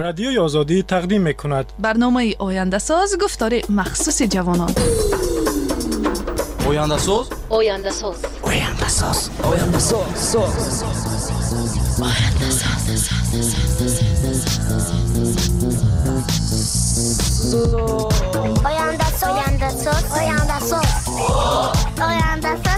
رادیوی آزادی تقدیم می‌کند برنامه آینده ساز گفتار مخصوص جوانان. آینده ساز آینده ساز آینده ساز آینده ساز آینده ساز آینده ساز آینده ساز آینده ساز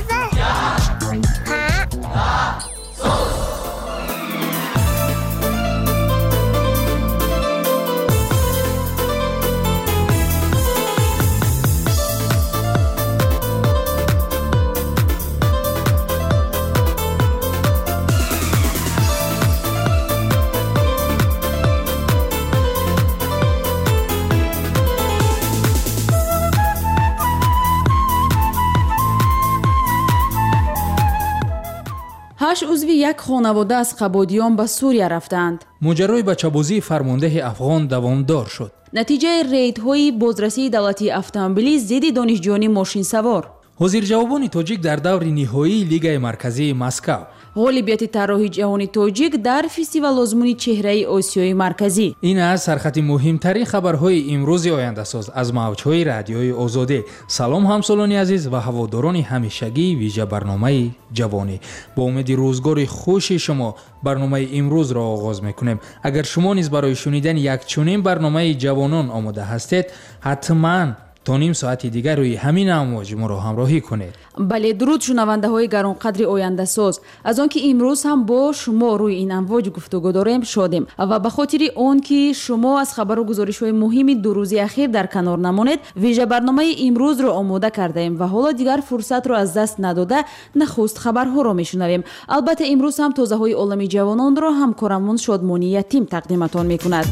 هشت عضو یک خانواده از قبادیان به سوریه رفتند. ماجرای بچه‌بازی فرمانده افغان دوامدار شد. نتیجه ریدهای بازرسی دولتی اتومبیلی ضد دانشجویان ماشین سوار. حاضر جوابان تاجیک در دور نهایی لیگ مرکزی مسکو. غالبیت طراحی جهانی تاجیک در فستیوال آزمون چهره آسیای مرکزی. این از سرخط مهمترین خبرهای امروز آینده ساز از موجهای رادیوی آزادی. سلام همسالان عزیز و هواداران همیشگی ویژه برنامه جوانی. با امید روزگار خوش شما برنامه امروز را آغاز میکنیم. اگر شما نیز برای شنیدن یک چنین برنامه جوانان آماده هستید، حتما تا نیم ساعت دیگر روی همین امواج ما را همراهی کنید. بله، درود شنونده های گرانقدر آینده ساز. از آنکه امروز هم با شما روی این امواج گفتگو داریم شادیم و به خاطر آن که شما از خبر و گزارش های مهم دو روز اخیر در کنار نمانید، ویژه برنامه امروز را آماده کرده ایم و حالا دیگر فرصت را از دست نداده نخست خبرها را میشنویم. البته امروز هم تازه های عالم جوانان را همکارمون شادمانی یتیم تقدیمتان میکند.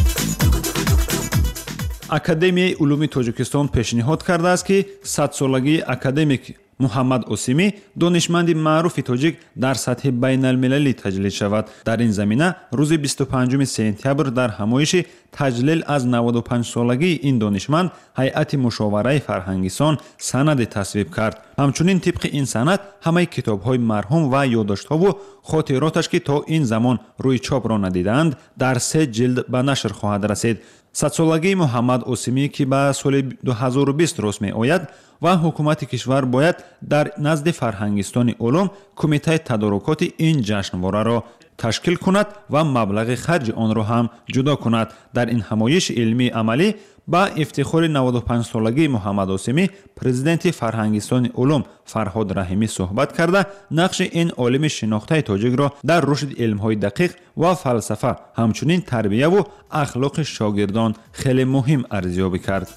академияи улуми тоҷикистон пешниҳод кардааст ки садсолагии академик муҳаммад осимӣ донишманди маъруфи тоҷик дар сатҳи байналмилалӣ таҷлил шавад. дар ин замина рӯзи 25 сентябр дар ҳамоиши таҷлил аз 95-солагии ин донишманд ҳайати мушовараи фарҳангисон санаде тасвиб кард. ҳамчунин тибқи ин санад ҳамаи китобҳои марҳум ва ёддоштҳову хотироташ ки то ин замон рӯи чопро надидаанд дар 3 ҷилд ба нашр хоҳад расид. садсолагии муҳаммад осимӣ ки ба соли 2020 рост меояд ва ҳукумати кишвар бояд дар назди фарҳангистони улум кумитаи тадорукоти ин ҷашнвораро ташкил кунад ва маблағи харҷи онро ҳам ҷудо кунад. дар ин ҳамоиши илмии амалӣ ба ифтихори 95-солагии муҳаммад осимӣ президенти фарҳангистони улум фарҳод раҳимӣ суҳбат карда нақши ин олими шинохтаи тоҷикро дар рушди илмҳои дақиқ ва фалсафа ҳамчунин тарбияву ахлоқи шогирдон хеле муҳим арзёбӣ кард.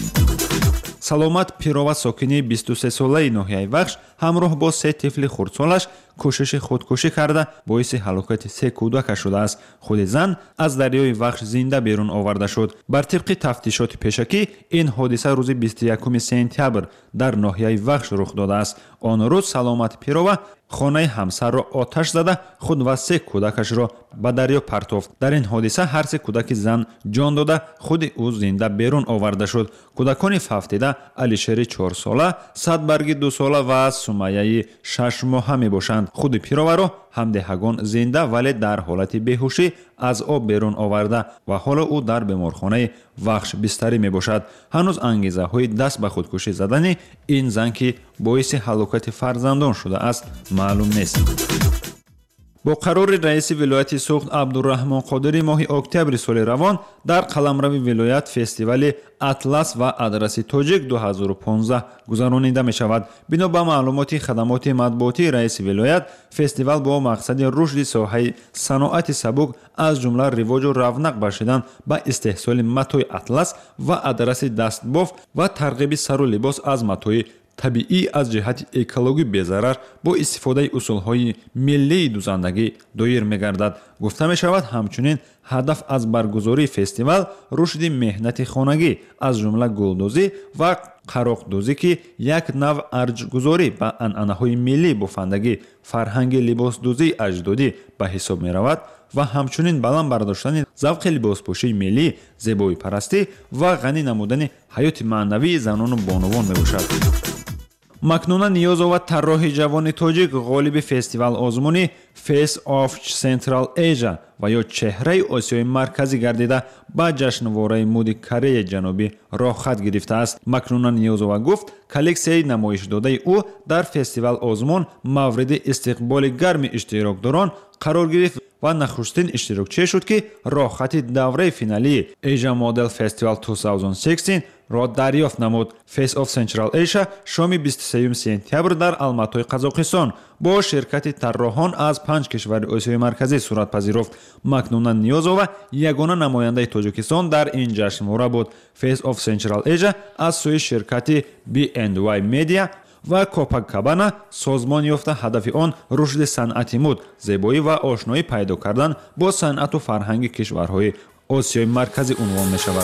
саломат пирова сокини 23-солаи ноҳияи вахш ҳамроҳ бо 3 тифли хурдсолаш кӯшиши худкушӣ карда боиси ҳалокати 3 кӯдакаш шудааст. худи зан аз дарёи вахш зинда берун оварда шуд. бар тибқи тафтишоти пешакӣ ин ҳодиса рӯзи 21 сентябр дар ноҳияи вахш рух додааст. он рӯз саломат пирова хонаи ҳамсарро оташ зада худ ва 3 кӯдакашро ба дарё партофт. дар ин ҳодиса ҳар 3 кӯдаки зан ҷон дода худи ӯ зинда берун оварда шуд. кӯдакони фафтида алишери 4 сола, садбарги 2 сола ва сумайяи 6 моҳа мебошанд. худи пироваро ҳамдеҳагон зинда вале дар ҳолати беҳушӣ аз об берун оварда ва ҳоло ӯ дар беморхонаи вахш бистарӣ мебошад. ҳанӯз ангезаҳои даст ба худкушӣ задани ин зан ки боиси ҳалокати фарзандон шудааст маълум нест. бо қарори раиси вилояти суғд абдураҳмон қодирӣ моҳи октябри соли равон дар қаламрави вилоят фестивали атлас ва адраси тоҷик 2015 гузаронида мешавад. бино ба маълумоти хадамоти матбуотии раиси вилоят, фестивал бо мақсади рушди соҳаи саноати сабук аз ҷумла ривоҷу равнақ бахшидан ба истеҳсоли матои атлас ва адраси дастбоф ва тарғиби сару либос аз матои табиӣ аз ҷиҳати экологӣ безарар бо истифодаи усулҳои миллии дузандагӣ доир мегардад. гуфта мешавад ҳамчунин ҳадаф аз баргузории фестивал рушди меҳнати хонагӣ аз ҷумла гулдӯзӣ ва қароқдӯзӣ ки як нав арҷгузорӣ ба анъанаҳои миллӣ бофандагӣ фарҳанги либосдӯзии аҷдодӣ ба ҳисоб меравад ва ҳамчунин баланд бардоштани завқи либоспӯшии миллӣ, зебоипарастӣ ва ғанӣ намудани ҳаёти маънавии занону бонувон мебошад. макнуна ниёзова тарроҳи ҷавони тоҷик ғолиби фестивал озмуни Face of Central Asia ва ё чеҳраи Осиёи марказӣ гардида ба ҷашнвораи мӯди Кореяи ҷанубӣ роҳ хат гирифтааст. Макнуна ниёзова гуфт, коллексияи намоишдодаи ӯ дар фестивал озмун мавриди истиқболи гарми иштирокдорон қарор гирифт ва нахустин иштирокчие шуд, ки роҳхати давраи финалии Asia Model Festival 2016 ро дарёфт намуд. Face of Central Asia шоми 23 сентябр дар Алматои Қазоқистон бо ширкати тарроҳон аз 5 кишвари Осиёи марказӣ сурат пазируфт. Макнуна ниёзова ягона намояндаи Тоҷикистон дар ин ҷашнвора буд. Face of Central Asia аз сӯи ширкати B&Y Media ва Copacabana созмон ёфта ҳадафи он рушди санъати муд, зебоӣ ва ошноӣ пайдо кардан бо санъату фарҳанги кишварҳои Осиёи марказӣ унвон мешавад.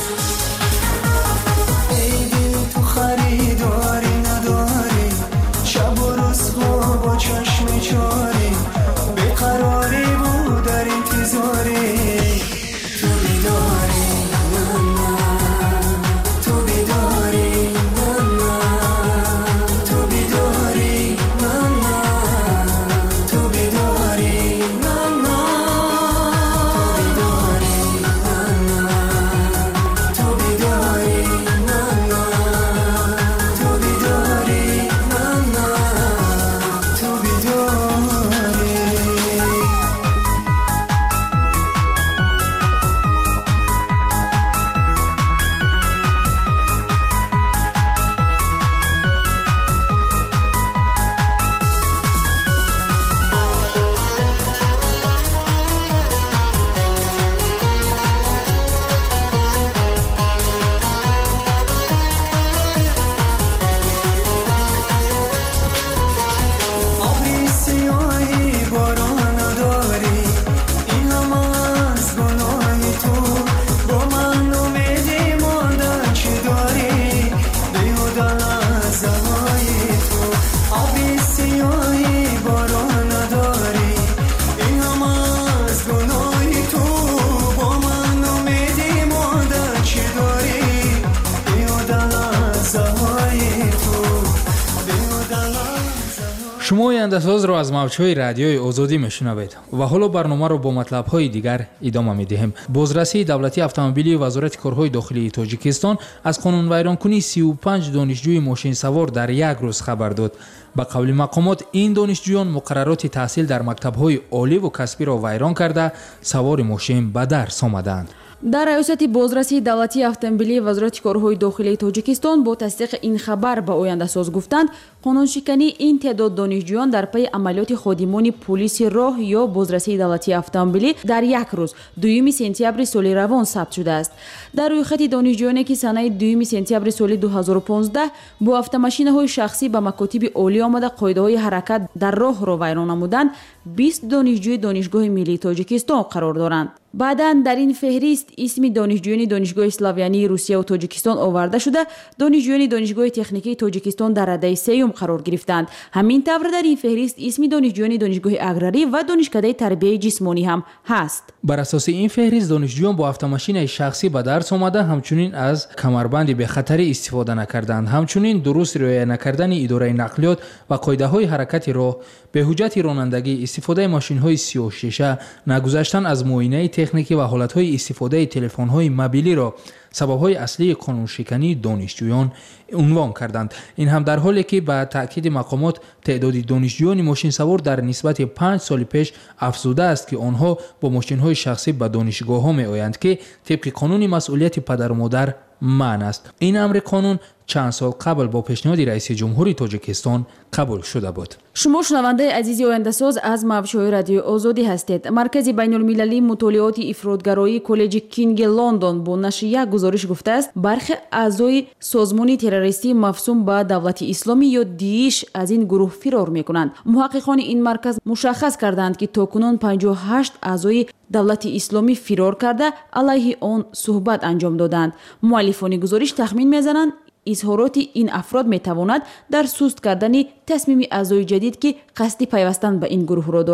шумо ояндасозро аз мавҷҳои радиои озодӣ мешунавед ва ҳоло барномаро бо матлабҳои дигар идома медиҳем. бозрасии давлатии автомобилии вазорати корҳои дохилии Тоҷикистон аз қонунвайронкунии 35 донишҷӯи мошинсавор дар як рӯз хабар дод. ба қавли мақомот ин донишҷӯён муқаррароти таҳсил дар мактабҳои оливу касбиро вайрон карда савори мошин ба дарс омаданд. дар раёсати бозрасии давлатии автомобилии вазорати корҳои дохилии Тоҷикистон бо тасдиқи ин хабар ба ояндасоз гуфтанд, қонуншикании ин теъдод донишҷӯён дар пайи амалиёти ходимони полиси роҳ ё бозрасии давлатии автомобилӣ дар як рӯз 2 сентябри соли равон сабт шудааст. дар рӯйхати донишҷӯёне ки санаи 2 сентябри соли 2015 бо автомашинаҳои шахсӣ ба макотиби олӣ омада қоидаҳои ҳаракат дар роҳро вайрон намуданд, 20 донишҷӯи донишгоҳи миллии Тоҷикистон қарор доранд. баъдан дар ин феҳрист исми донишҷӯёни донишгоҳи славянии Русия ва Тоҷикистон оварда шуда, донишҷӯёни донишгоҳи техникии Тоҷикистон дар радаи сеюм қарор гирифтанд. ҳамин тавр дар ин феҳрист исми донишҷӯёни донишгоҳи аграрӣ ва донишкадаи тарбияи ҷисмонӣ ҳам ҳаст. бар асоси ин феҳрист донишҷӯён бо автомашинаи шахсӣ ба дарс омада, ҳамчунин аз камарбанди бехатарӣ истифода накарданд, ҳамчунин дуруст риоя накардани идораи нақлиёт ва қоидаҳои ҳаракати роҳ, беҳуҷҷати ронандагӣ, истифодаи машинҳои сиёҳшиша, нагузаштан аз муоинаи техникӣ ва ҳолатҳои истифодаи телефонҳои мобилиро сабабҳои аслии қонуншикании донишҷӯён унвон карданд. ин ҳам дар ҳоле ки ба таъкиди мақомот теъдоди донишҷӯёни мошинсавор дар нисбати 5 соли пеш афзуда аст, ки онҳо бо мошинҳои шахсӣ ба донишгоҳҳо меоянд, ки тибқи қонуни масъулияти падару модар манъ аст. ин амри қонун чанд сол қабл бо пешниҳоди раиси ҷумҳури Тоҷикистон қабул шуда буд. шумо шунавандаи азизи ояндасоз аз мавҷҳои радиои озодӣ ҳастед. маркази байнулмилалии мутолиоти ифродгароии коллеҷи Кинги Лондон бо нашри як гузориш гуфтааст, бархи аъзои созмони террористӣ мафсум ба давлати исломӣ ё Дииш аз ин гурӯҳ фирор мекунанд. муҳаққиқони ин марказ мушаххас карданд, ки токунун 58 аъзои давлати исломӣ фирор карда алайҳи он суҳбат анҷом доданд. муаллифони гузориш тахмин мезананд, изҳороти ин афрод метавонад дар суст кардани тасмими аъзои ҷадид, ки қасди пайвастан ба ин гурӯҳро доранд,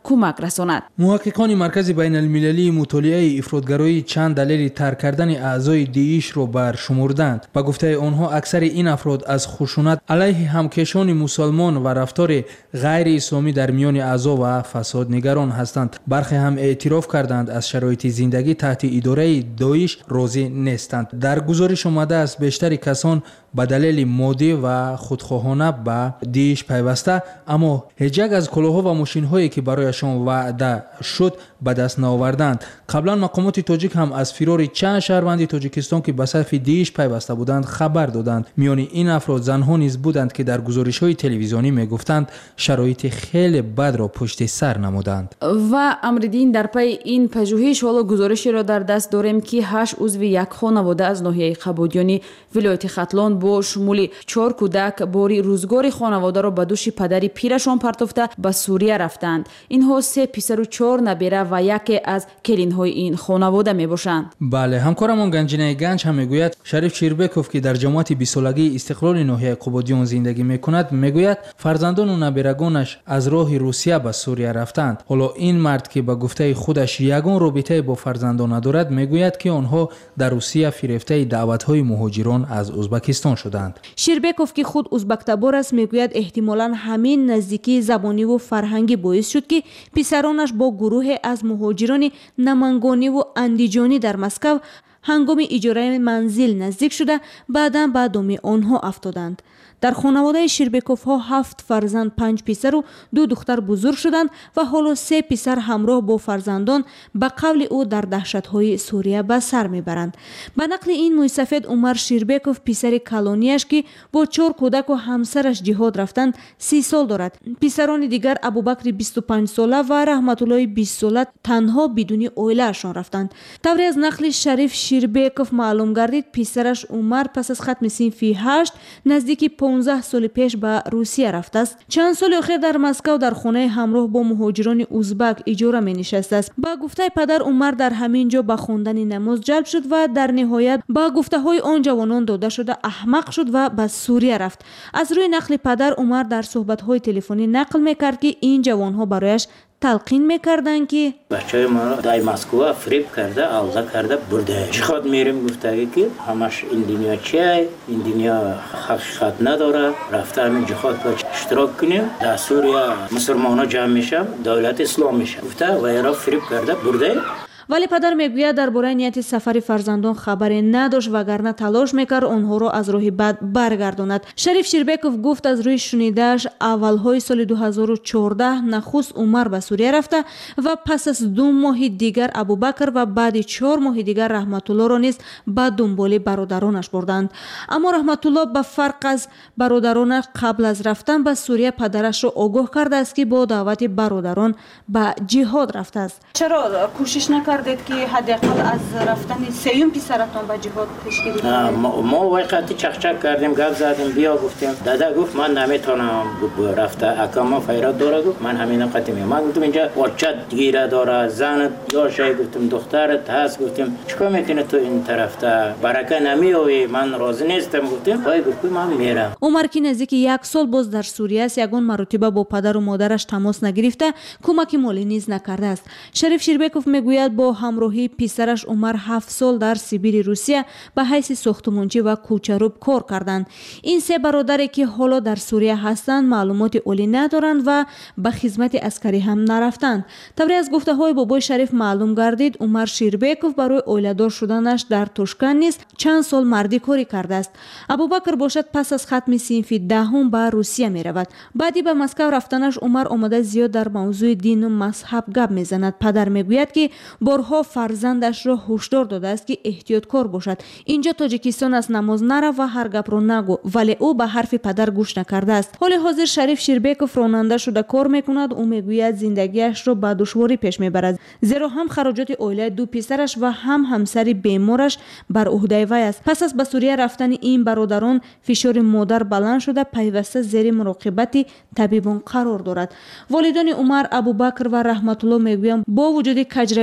کمک رساند. محققان مرکز بین المللی مطالعه افراطگرایی چند دلیل ترک کردن اعضای داعش رو برشمردند. با گفته آنها اکثر این افراد از خشونت علیه همکشان مسلمان و رفتار غیر اسلامی در میان اعضا و فساد نگران هستند. برخی هم اعتراف کردند از شرایط زندگی تحت اداره داعش راضی نیستند. در گزارش آمده است بیشتر کسان به دلیل مادی و خودخواهانه به داعش پیوسته، اما هیچ یک از کلاه‌ها و ماشین‌هایی که برایشان وعده شد به دست نآوردند. قبلا مقامات تاجیک هم از فرار چند شهروند تاجیکستان که به صف داعش پیوسته بودند خبر دادند. میان این افراد زنها نیز بودند که در گزارش‌های تلویزیونی میگفتند شرایط خیلی بد را پشت سر نمودند. و امردین در پی این پژوهش حالا گزارشی را در دست داریم که 8 عضو یک خانواده از ناحیه قبادیانی ولایت ختلان با شمول 4 کودک باری روزگار خانواده را به دوش پدری پیرشان پرتافته به سوریه رفتند. اینها 3 پسر و 4 نبیره و یکی از کلین‌های این خانواده میباشند. بله، همکارمان گنجینه گنج هم میگوید شریف شیربکوف که در جماعت 20 سالگی استقلال ناحیه قبادیان زندگی میکند میگوید فرزندان و نبیرگانش از راه روسیه به سوریه رفتند. حالا این مرد که به گفته خودش یگان رابطه با فرزندان ندارد میگوید که آنها در روسیه فریفته دعوت‌های مهاجران از ازبکستان شدند. شیربکوف که خود ازبک تبار است میگوید احتمالاً همین نزدیکی زبانی و فرهنگی باعث شد که پسرانش با گروه از مهاجران نمنگانی و اندیجانی در مسکو هنگام اجاره منزل نزدیک شده بعداً به دام آنها افتادند. در خانواده شیربکوف ها 7 فرزند 5 پسر و 2 دختر بزرگ شدند و حالا 3 پسر همراه با فرزندان به قول او در دهشت های سوریه به سر میبرند. به نقل این موسفید عمر شیربکوف پسر کلانیش که با 4 کودک و همسرش جهاد رفتند 30 سال دارد. پسران دیگر ابوبکر 25 ساله و رحمت الله 20 ساله تنها بدون اویله شان رفتند. طوری از نقل شریف شیربکوف معلوم گردید پسرش عمر پس از ختم صنف 8 نزدیک 15 سال پیش به روسیه رفته است. چند سال اخیر در مسکو در خانه همراه با مهاجران ازبک اجاره می نشسته است. با گفته پدر عمر در همین جا به خواندن نماز جلب شد و در نهایت با گفته های آن جوانان داده شده احمق شد و به سوریه رفت. از روی نقل پدر عمر در صحبت های تلفنی نقل میکرد که این جوان ها برایش تلقین میکردن که بچهای ما را در مسکو فریب کرده، عوضه کرده برده. جهاد میریم گفته که همش این دنیا چیه؟ این دنیا حقیقت نداره. رفته همین جهاد پر اشتراک کنیم. در سوریه مسلمان ها جمع میشن، دولت اسلام میشه. گفته و ایران فریب کرده برده. ولی پدر میگوید درباره نیت سفر فرزندان خبری نداشت وگرنه تلاش میکرد آنها را از راه بد برگرداند. شریف شیربکوف گفت از روی شنیده‌اش اولهای سال 2014 نخست عمر به سوریه رفته و پس از 2 ماه دیگر ابوبکر و بعد 4 ماه دیگر رحمت الله را نیز به دنبال برادرانش بردند. اما رحمت الله به فرق از برادرانش قبل از رفتن به سوریه پدرش را آگاه کرده است که با دعوت برادران به جهاد رفته است. چرا کوشش نکردید که حداقل از رفتن سیوم پسرتون به جهاد پیش گیری کنید؟ ما وقتی چخچک کردیم گپ زدیم بیا گفتیم دادا گفت من نمیتونم رفته اکاما فیرات داره گفت من همین قطعی من گفتم اینجا بچت گیره داره زن یا شای گفتم دخترت هست گفتیم چیکار میکنه تو این طرف تا برکه نمیوی من راضی نیستم گفتیم وای گفتم من میرم. عمر که نزدیک 1 سال باز در سوریه است یگان مرتبه با پدر و مادرش تماس نگرفته کمک مالی نیز نکرده است. شریف شیربکوف میگوید با همراهی پسرش عمر 7 سال در سیبیر روسیه به حیث ساختمانچی و کوچروب کار کردند. این 3 برادری که حالا در سوریه هستند معلومات عالی ندارند و به خدمت عسکری هم نرفتند. طوری از گفته های بابای شریف معلوم گردید عمر شیربکوف برای اولیدار شدنش در توشکن نیز چند سال مردی کاری کرده است. ابوبکر باشد پس از ختم صنف 10 به روسیه می رود. بعدی به مسکو رفتنش عمر آمده زیاد در موضوع دین و مذهب گپ میزند. پدر میگوید که بارها فرزندش را هشدار داده است که احتیاطکار باشد. اینجا تاجیکستان از نماز نرو و هر گپ را نگو، ولی او به حرف پدر گوش نکرده است. حال حاضر شریف شیربکوف راننده شده کار میکند. او میگوید زندگیش را با دشواری پیش میبرد زیرا هم خراجات اولیه 2 پسرش و هم همسر بیمارش بر عهده وی است. پس از به سوریه رفتن این برادران فشار مادر بلند شده پیوسته زیر مراقبت طبیبان قرار دارد. والدان عمر ابوبکر و رحمت الله میگویند با وجود کجروی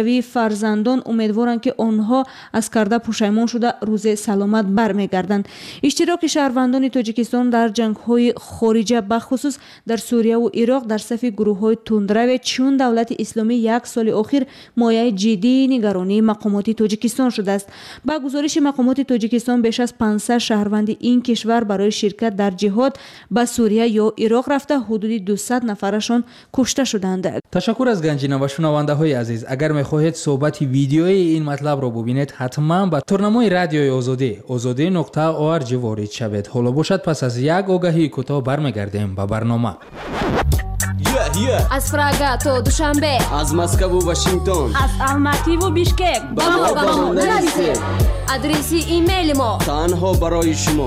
фарзандон умедворанд ки онҳо аз карда пушаймон шуда рӯзе саломат бармегарданд. иштироки шаҳрвандони тоҷикистон дар ҷангҳои хориҷа бахусус дар сурияву ироқ дар сафи гурӯҳҳои тундраве чун давлати исломӣ як соли охир мояи ҷиддии нигаронии мақомоти тоҷикистон шудааст. ба гузориши мақомоти тоҷикистон беш аз 500 шаҳрванди ин кишвар барои ширкат дар ҷиҳод ба сурия ё ироқ рафта ҳудуди 200 нафарашон кушта шуданд. ташаккур аз ганҷина ва шунавандаҳои азиз. агар мехоҳед суҳбати видеои ин матлабро бубинед, ҳатман ба торнамои радиои озодӣ.org ворид шавед. ҳоло бошад, пас аз як огаҳии кӯтоҳ бармегардем ба барнома. аз Прага то Душанбе, аз Москву Вашингтон, аз Алмативу Бишкек ба мо нависед. адреси имейли мо танҳо барои шумо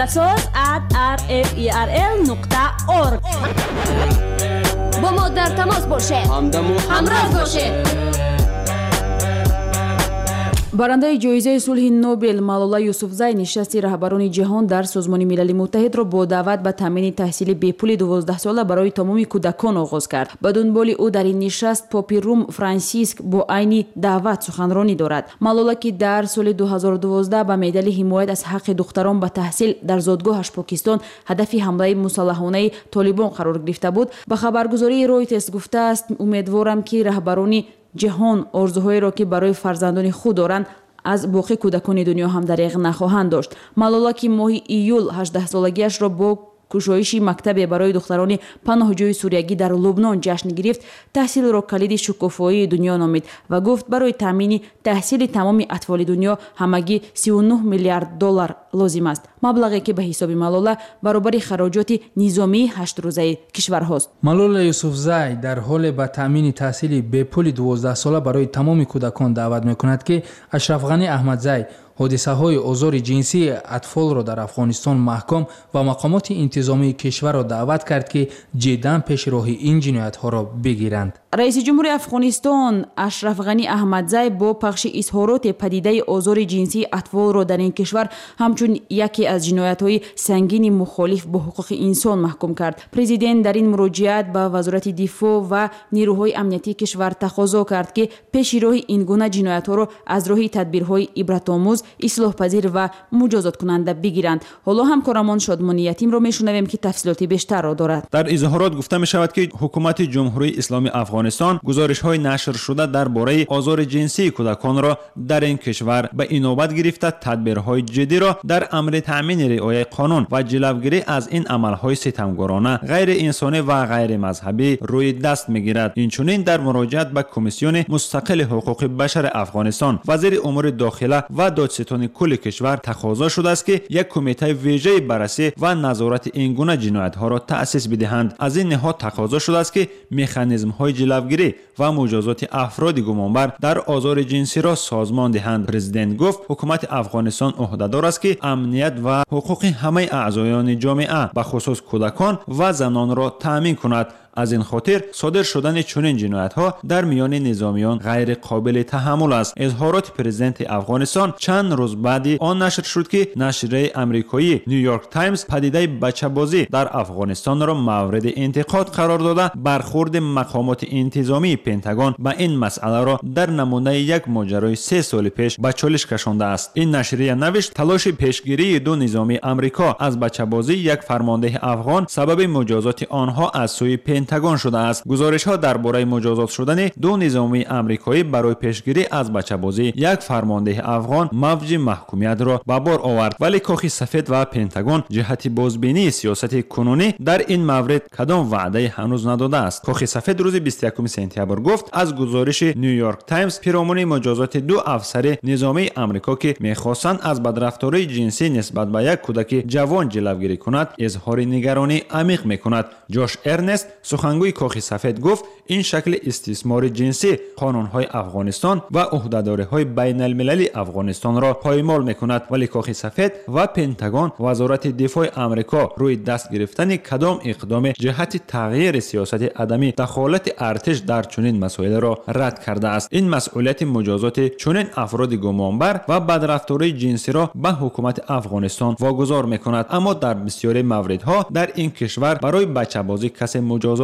oyandasoz@rferl.org. бо мо дар тамос бошед, ҳамроҳ бошед. барандаи ҷоизаи сулҳи Нобел Малола Юсуфзай нишасти раҳбарони ҷаҳон дар Созмони Милали Муттаҳидро бо даъват ба таъмини таҳсили бепули 12 сола барои тамоми кӯдакон оғоз кард. ба дунболи ӯ дар ин нишаст Попи Рум Франсиск бо айни даъват суханронӣ дорад. Малола ки дар соли 2012 ба медали ҳимоят аз ҳаққи духтарон ба таҳсил дар зодгоҳаш Покистон ҳадафи ҳамлаи мусаллаҳонаи Толибон қарор гирифта буд, ба хабаргузории Reuters гуфтааст: умедворам ки раҳбарони ҷаҳон орзуҳоеро ки барои фарзандони худ доранд аз боқи кӯдакони дунё ҳам дареғ нахоҳанд дошт. Малола ки моҳи июл 18-солагиашро бо кушоиши мактабе барои духтарони паноҳҷӯи суриягӣ дар Лубнон ҷашн гирифт, таҳсилро калиди шукуфоии дунё номид ва гуфт барои таъмини таҳсили тамоми атфоли дунё ҳамагӣ $39 миллиард лозим аст. маблағе ки ба ҳисоби Малола баробари хароҷоти низомии 8 рӯзаи кишварҳост. Малола Юсуфзай дар ҳоле ба таъмини таҳсили бепули 12 сола барои тамоми кӯдакон даъват мекунад ки Ашраф Ғани Аҳмадзай ҳодисаҳои озори ҷинсии атфолро дар Афғонистон маҳкам ва мақомоти интизомии кишварро даъват кард ки ҷиддан пеши роҳи ин ҷиноятҳоро бигиранд. раиси ҷумҳури Афғонистон Ашраф Ғани Аҳмадзай бо пахши изҳороти падидаи озори ҷинсии атфолро дар ин кишвар ҳамчун яке аз ҷиноятҳои сангини мухолиф бо ҳуқуқи инсон маҳкум кард. Президент дар ин муроҷиат ба вазорати дифоъ ва нирӯҳои амнияти кишвар тақозо кард ки пеши роҳи ин гуна ҷиноятҳоро аз роҳи тадбирҳои ибратомӯз, ислоҳпазир ва муҷозоткунанда бигиранд. ҳоло ҳамкорамон Шодмони Ятимро мешунавем ки тафсилоти бештарро дорад. дар изҳорот гуфта мешавад ки ҳукумати ҷумҳурии исломии Афғонистон гузоришҳои нашр шуда дар бораи озори ҷинсии кӯдаконро дар ин кишвар ба инобат гирифта тадбирҳои ҷиддиро дар амри таъмини риояи қонун ва ҷилавгирӣ аз ин амалҳои ситамгорона, ғайриинсонӣ ва ғайримазҳабӣ рӯи даст мегирад. инчунин дар муроҷиат ба Комиссиони мустақили ҳуқуқи башари Афғонистон, вазири умури дохила ва додситони кулли кишвар тақозо шудааст ки як кумитаи вежаи баррасӣ ва назорати ин гуна ҷиноятҳоро таъсис бидиҳанд. аз ин ниҳод тақозо шудааст ки механизмҳои ҷилавгирӣ ва муҷозоти афроди гумонбар дар озори ҷинсиро созмон диҳанд. президент гуфт ҳукумати Афғонистон ӯҳдадор аст ки амният ва ҳуқуқи ҳамаи аъзоёни ҷомеа ба хусус кӯдакон ва занонро таъмин кунад. аз ин хотир содир шудани чунин ҷиноятҳо дар миёни низомиён ғайриқобили таҳаммул аст. изҳороти президенти Афғонистон чанд рӯз баъди он нашр шуд ки нашрияи амрикоӣ New York Times падидаи бачабозӣ дар Афғонистонро мавриди интиқод қарор дода, бархурди мақомоти интизомии Пентагон ба ин масъаларо дар намунаи як моҷарои 3 соли пеш ба чолиш кашондааст. ин нашрия навишт талоши пешгирии ду низоми Амрико аз бачабозӣ як фармондеҳи афғон сабаби муҷозоти онҳо аз сӯи Пентагон шудааст. гузоришҳо дар бораи муҷозот шудани ду низоми амрикоӣ барои пешгирӣ аз бачабозӣ як фармондеҳи афғон мавҷи маҳкумиятро ба бор овард, вале Кохи сафед ва Пентагон ҷиҳати бозбинии сиёсати кунунӣ дар ин маврид кадом ваъдае ҳанӯз надодааст. Кохи сафед рӯзи 21 сентябр гуфт аз гузориши New York Times пиромони муҷозоти ду афсари низомии Амрико ки мехостанд аз бадрафтории ҷинсӣ нисбат ба як кӯдаки ҷавон ҷилавгирӣ кунад, изҳори нигаронӣ амиқ мекунад. Ҷош Эрнест, сухангӯи Кохи сафед, гуфт ин шакли истисмори ҷинсӣ қонунҳои Афғонистон ва ӯҳдадориҳои байналмилалии Афғонистонро поймол мекунад, вале Кохи сафед ва Пентагон вазорати дифоъи Амрико рӯи даст гирифтани кадом иқдоме ҷиҳати тағйири сиёсати адами дахолати артиш дар чунин масоилро рад кардааст. ин масъулияти муҷозоти чунин афроди гумонбар ва бадрафтории ҷинсиро ба ҳукумати Афғонистон вогузор мекунад, аммо дар бисёри мавридҳо дар ин кишвар барои бачабозӣ касе муҷозот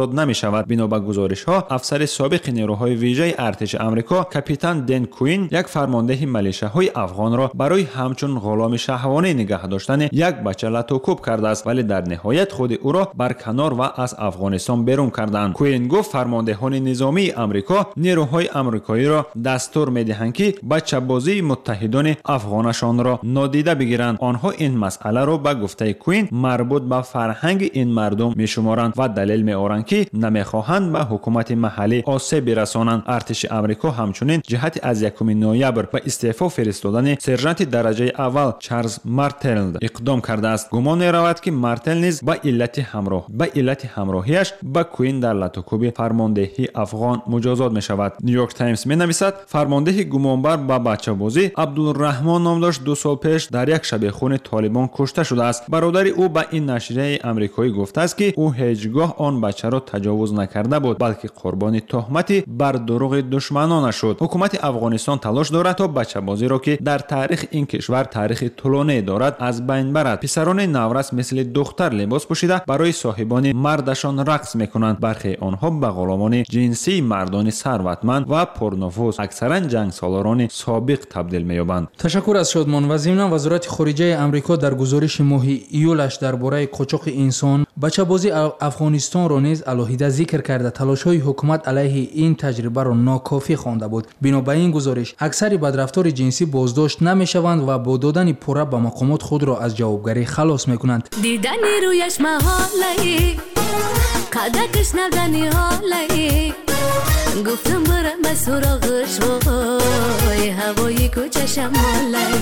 озод намешавад. Бино ба гузоришҳо, афсари собиқи нерӯҳои вижаи артиши амрико капитан Ден Куин як фармондеҳи малишаҳои афғонро барои ҳамчун ғуломи шаҳвонӣ нигаҳ доштани як бача латӯкӯб кардааст, вале дар ниҳоят худи ӯро барканор ва аз афғонистон берун карданд. Куин гуфт фармондеҳони низомии амрико нерӯҳои амрикоиро дастур медиҳанд ки бачабозии муттаҳидони афғонашонро нодида бигиранд. онҳо ин масъаларо ба гуфтаи Куин марбут ба фарҳанги ин мардум мешуморанд ва далел меоранд ки намехоҳанд ба ҳукумати маҳаллӣ осеб расонанд. артиши амрико ҳамчунин ҷиҳати аз 1 ноябр ба истеъфо фиристодани сержанти дараҷаи аввал Чарлз Мартел иқдом кардааст. гумон меравад ки Мартел низ ба иллати ҳамроҳиаш ба Куин дар латӯкӯби фармондеҳии афғон муҷозот мешавад. Нью-Йорк Таймс менависад, фармондеҳи гумонбар ба бачабозӣ Абдулраҳмон ном дошт 2 сол пеш дар як шабехуни Толибон кушта шудааст. бародари ӯ ба ин нашрияи амрикоӣ гуфтааст ки ӯ ҳеҷ гоҳ он бачаро таҷовуз накарда буд, балки қурбони тӯҳмати бар дуруғи душманонаш шуд. ҳукумати Афғонистон талош дорад то бачабозиро ки дар таърихи ин кишвар таърихи тӯлоние дорад аз байн барад. писарони наврас мисли духтар либос пӯшида барои соҳибони мардашон рақс мекунанд. бархе онҳо ба ғуломони ҷинсии мардони сарватманд ва пурнуфуз, аксаран ҷангсолорони собиқ табдил меёбанд. ташаккур аз шодмон. ва зимнан вазорати хориҷаи амрико дар гузориши моҳи июлаш дар бораи қочоқи инсон бачабози афғонистонро низ алоҳида зикр карда талошҳои ҳукумат алайҳи ин таҷрибаро нокофӣ хонда буд. бино ба ин гузориш аксари бадрафтори ҷинсӣ боздошт намешаванд ва бо додани пурра ба мақомот худро аз ҷавобгарӣ халос мекунанд. дидани рӯяш маҳолаи қадакаш навдани ҳолаи гуфтам барам ба суроғиш вой ҳавои кӯчашам молаи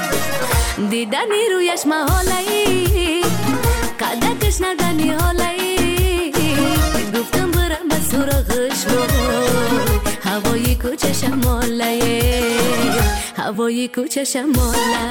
дидани рӯяш маҳолаи қадакаш навдани ҳолаи гуфтам барам ба суроғиш вой ҳавои кӯчашам молаи ҳавои кӯчашам молаи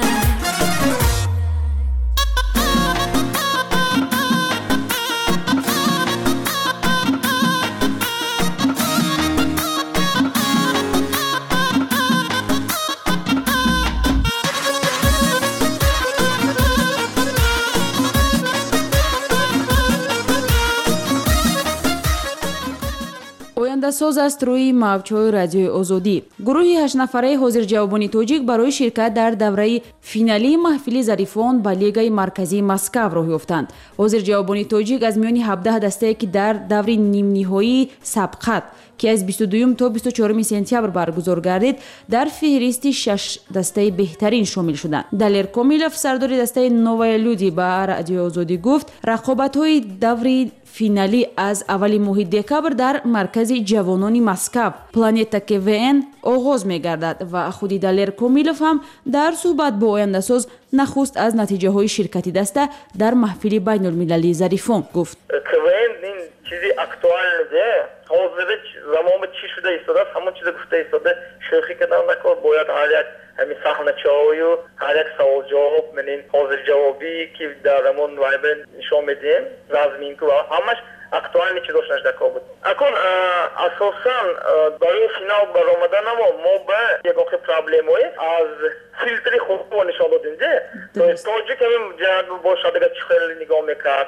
ояндасоз аст рӯи мавҷҳои радиои озодӣ. гурӯҳи 8 нафараи ҳозирҷавобони тоҷик барои ширкат дар давраи финалии маҳфили зарифон ба лигаи марказии Москав роҳ ёфтанд. ҳозирҷавобони тоҷик аз миёни 17 дастае ки дар даври нимниҳоии сабқат ки аз 22 то 24 сентябр баргузор гардид дар фиҳристи 6 дастаи беҳтарин шомил шуданд. Далер Комилов, сардори дастаи Новая люди ба радиои озодӣ гуфт, рақобатҳои даври финалӣ аз аввали моҳи декабр дар маркази ҷавонони Москав Планета КВН оғоз мегардад ва худи Далер Комилов ҳам дар суҳбат бо ояндасоз нахуст аз натиҷаҳои ширкати даста дар маҳфили байнулмилалии Зарифон гуфт. КВН ин чизи актуалиде ҳозир замони чӣ шуда истодаст, ҳамон чизе гуфта истода, шӯхӣ кардан накор, бояд ҳар як ҳамин саҳначаҳою ҳар як саволҷавоб менин ҳозирҷавобӣ ки дар ҳамон вайбен нишон медиҳем разминку ва ҳамаш актуални чӣ дошт нашдако буд. акун асосан барои финал баромадан амо мо ба ягон проблемое аз филтри худро нишон додем де тоҷик ҳамин ҷаҳат бошад агар чӣ хеле нигоҳ мекард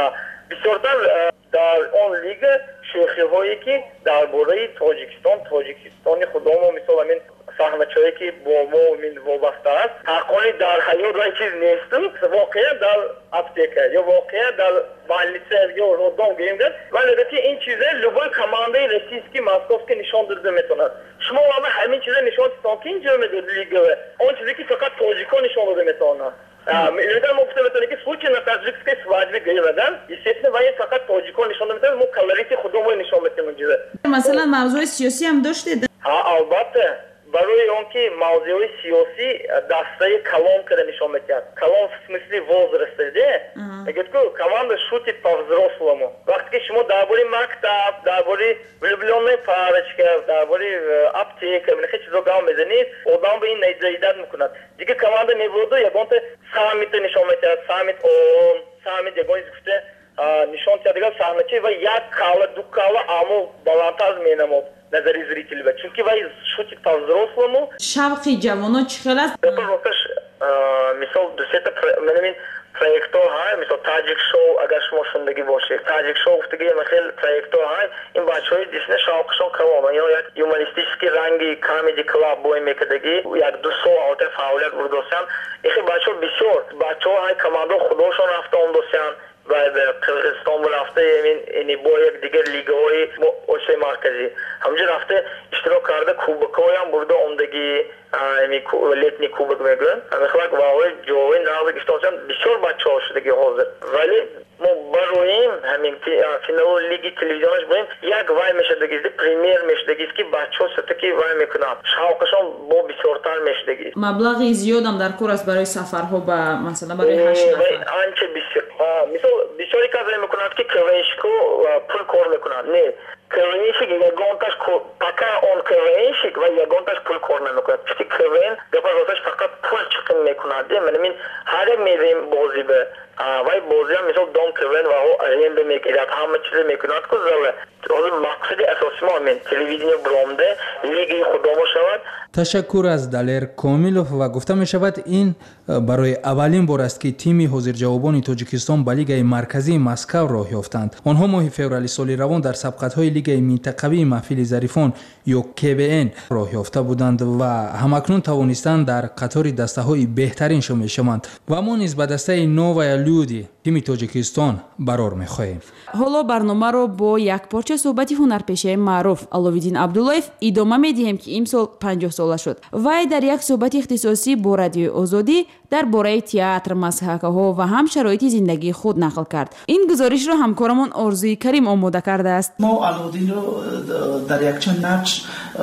бисёртар дар он лига шӯхиҳое ки дар бораи тоҷикистони худомо мисол ҳамин саҳначое ки бо мо мин вобаста аст ҳаққони дар ҳаёт ва чиз несту воқеа дар аптека ё воқеа дар больница ё роддом гирем вале ки ин чизе любой командаи российский московский нишон дода метавонад. шумо ҳамин чизе нишон дидон ки инҷо медод лига он чизе ки фақат тоҷикон нишон дода метавонад. Мо гуфта метавонем ки случай на таджикской свадьбе гиревадан естественно ва фақат тоҷикон нишон дода метавонад. мо колорити худомо нишон метавонем ҷизе. Масалан мавзӯи сиёсӣ ҳам доштед? ҳа албатта. барои он ки мавзӯи сиёсӣ дастаи калом када нишон метиҳад. Калом в смысле возраста де. Мегӯяд ки команда шутит по-взрослому. вақте ки шумо дар бораи мактаб, дар бораи влюблённая парочка, дар бораи аптека минахе чизо гап мезанед, одам ба ин наидад мекунад. Дига команда меводу ягонта саммита нишон метиҳад. Саммит он, саммит ягон гуфта нишон тиҳад дигар саҳнача ва як кала, ду кала аммо баландтар менамод назари зрители ба чунки вай шутит по-взрослому. шавқи ҷавонон чӣ хел аст? мисол дусета менамин проекто های مثل تاجیک شو اگر شما شوندگی باشه تاجیک شو گفتگی مثل проекто های این بچهای دیسنه شوقشون کمام یا یک یومانیستیکی رنگی کامیدی کلاب بوی میکردگی یک دو ساعت فعالیت برداشتن این بچه بسیار بچه های کماندو خودشون رفته اون دوستان و به قرقستان رفته یعنی با یک دیگر لیگ‌های اوشه مرکزی همونجا رفته اشتراک کرده کوبک‌های هم برده اومدگی یعنی لیتنی کوبک میگن مثلا واقعا جوین نازک استاسیون بسیار بچه ها شدگی حاضر ولی ما برویم همین فینال لیگی تلویزیونش بریم یک وای میشدگی پریمیر میشدگی که بچه ها ستکی وای میکنن شوقشون با بسیارتر میشدگی مبلغی زیاد هم در کور است برای سفرها به مثلا برای 8 نفر آنچه بسیار مثلا بسیاری کار میکنند که کرنشکو پول کار میکنند نه کرنشک یگانتاش پاکا اون کرنشک و یگانتاش پول کار نمیکند چی کرن گپازش فقط پول چکن میکنند من هر میریم بازی به وای بازی هم مثل دام کرن و او رنده میکرد همه چیز میکنند که زله حالا مقصد اساسی ما همین تلویزیون برامده لیگی خودمو شود. تشکر از دلیر کاملوف و گفته می شود این برای اولین بار است که تیم حاضر جوابان تاجیکستان به لیگ مرکزی مسکو راه یافتند. آنها ماه فوریه سال روان در سبقت‌های لیگ منطقوی محفل ظریفان یا KBN راه یافته بودند و همکنون توانستند در قطار دسته‌های بهترین شامل شوند و ما نیز به دسته نووا لودی تیم تاجیکستان قرار می‌خواهیم. حالا برنامه رو با یک پارچه صحبتی هنرپیشه معروف علویدین عبداللهیف ادامه می‌دهیم که امسال 50 ساله شد. وی در یک صحبت اختصاصی با رادیوی آزادی درباره تئاتر، مسحک‌ها و هم شرایط زندگی خود نقل کرد. این گزارش را همکارمان آرزوی کریم آماده کرده است. ما علویدین رو در یک چند نقش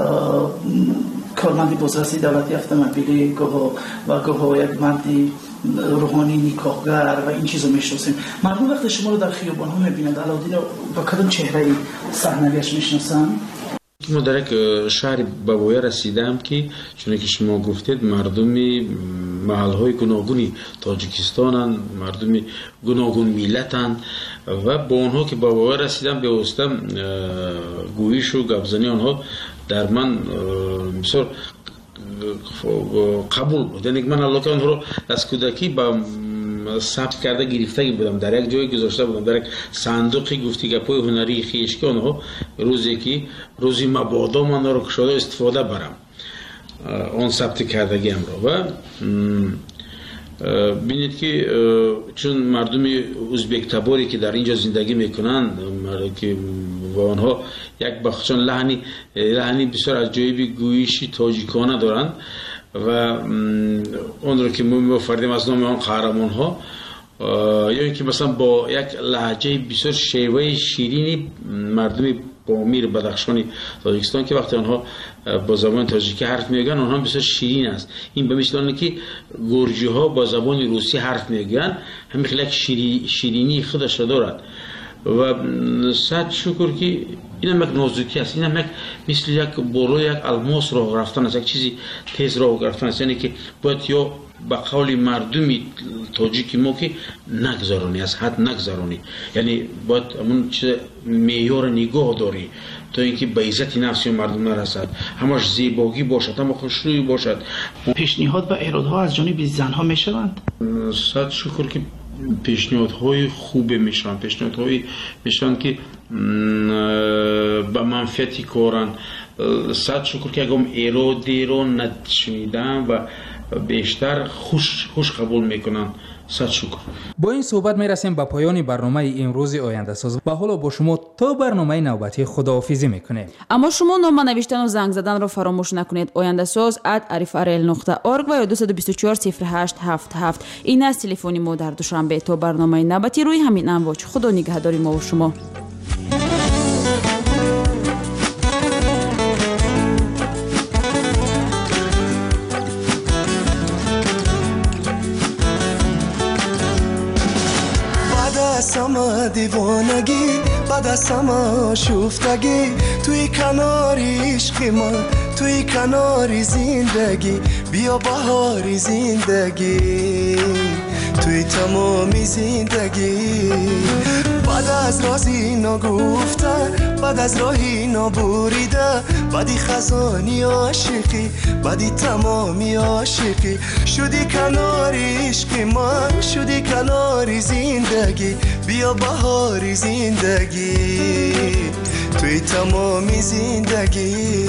کارمند بازرسی دولتی اتومبیلی گاه یک مردی روحانی نیکاگر و این چیزو میشناسیم. مردم وقتی شما رو در خیابان‌ها می‌بینند علویدین رو با کدام چهره‌ای صحنویش میشناسن؟ ما در یک شهر به بویه رسیدم که چون که شما گفتید مردمی محل‌های گوناگونی تاجیکستانن، مردمی گوناگون میلتن و با اونها که به بویه رسیدم به واسطه گویش و گپزنی آنها در من مثلا قبول بود. یعنی من الله که آنها رو از کودکی با ثبت کرده گرفته بودم، در یک جای گذاشته بودم، در یک صندوقی گفتی گپای هنری خیش که آنها روزی مبادا من رو کشاده استفاده برم آن ثبت کردگی هم رو و بینید که چون مردم ازبک تباری که در اینجا زندگی میکنن که و آنها یک بخشان لحنی بسیار عجایبی گویشی تاجیکانه دارند و اون رو که ما فردیم از نام آن قهرمان ها یا اینکه مثلا با یک لهجه بسیار شیوه شیرینی مردم بامیر بدخشانی تاجیکستان که وقتی آنها با زبان تاجیکی حرف میگن آنها بسیار شیرین است. این به مثل آنه که گرجی ها با زبان روسی حرف میگن همین خیلی شیرینی خودش را دارد و صد شکر که این هم یک نازکی است، این هم یک مثل یک بولو یک الماس راه رفتن است، یک چیزی تیز راه رفتن است، یعنی که باید یا به قول مردمی تاجیکی ما که نگذارونی از حد نگذارونی، یعنی باید همون چیز معیار نگاه داری تا اینکه به عزت نفسی مردم نرسد، همش زیبایی باشد، هم خوشرویی باشد. پیشنهاد و ایرادها از جانب زنها میشوند؟ صد شکر که پیشنهادهای خوبه میشن، پیشنهادهایی میشن که به منفعتی کارن. صد شکر که اگم ایرادی رو نشنیدم و بیشتر خوش قبول میکنن. صد شکر. با این صحبت میرسیم به پایان برنامه امروز آینده ساز و حالا با شما تا برنامه نوبتی خداحافظی میکنیم. اما شما نامه نوشتن و زنگ زدن رو فراموش نکنید. آینده ساز @arifrl.org و یا 224 0877 این است تلفن ما در دوشنبه. تا برنامه نوبتی روی همین امواج. خدا نگهداری ما و شما. سما دیوانگی بعد سما شوفتگی توی کناری عشق من توی کناری زندگی بیا بهاری زندگی توی تمامی زندگی. بعد از رازی نگفته، بعد از راهی نبریده، بعدی خزانی عاشقی، بعدی تمامی عاشقی. شدی کنار عشق من، شدی کنار زندگی. بیا بهاری زندگی توی تمامی زندگی.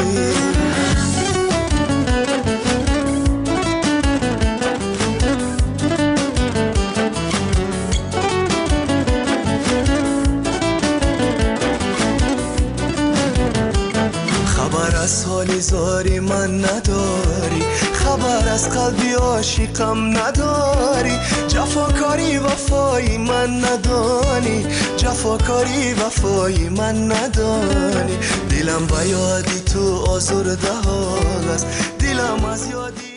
خبر از حال زاری من نداری، خبر از قلبی عاشقم نداری. جفاکاری وفایی من ندانی، جفاکاری وفایی من ندانی. دلم به یادی تو آزرده حال است، دلم از یادی